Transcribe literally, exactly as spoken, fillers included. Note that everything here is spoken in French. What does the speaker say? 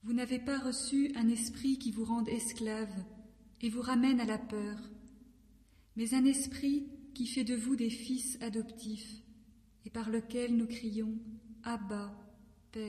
Vous n'avez pas reçu un esprit qui vous rende esclave et vous ramène à la peur, mais un esprit qui fait de vous des fils adoptifs et par lequel nous crions « Abba, Père ».